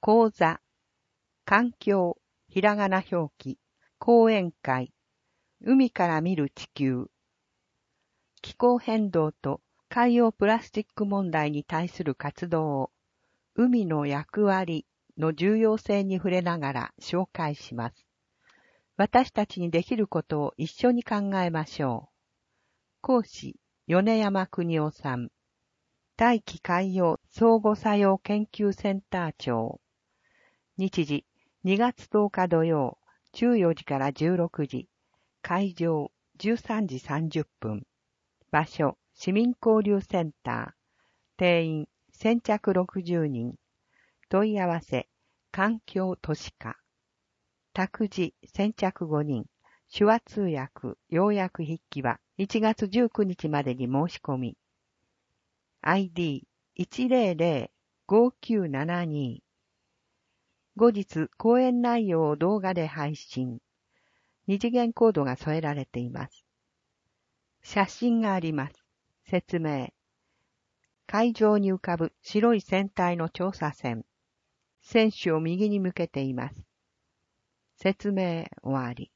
講座、環境、ひらがな表記、講演会、海から見る地球、気候変動と海洋プラスチック問題に対する活動を、海の役割の重要性に触れながら紹介します。私たちにできることを一緒に考えましょう。講師、米山邦夫さん。大気海洋相互作用研究センター長。日時、2月10日土曜、14時から16時。会場、13時30分。場所、市民交流センター。定員、先着60人。問い合わせ、環境都市課。託児、先着5人。手話通訳、要約筆記は1月19日までに申し込み。ID1005972。後日、講演内容を動画で配信。二次元コードが添えられています。写真があります。説明。海上に浮かぶ白い船体の調査船。船首を右に向けています。説明終わり。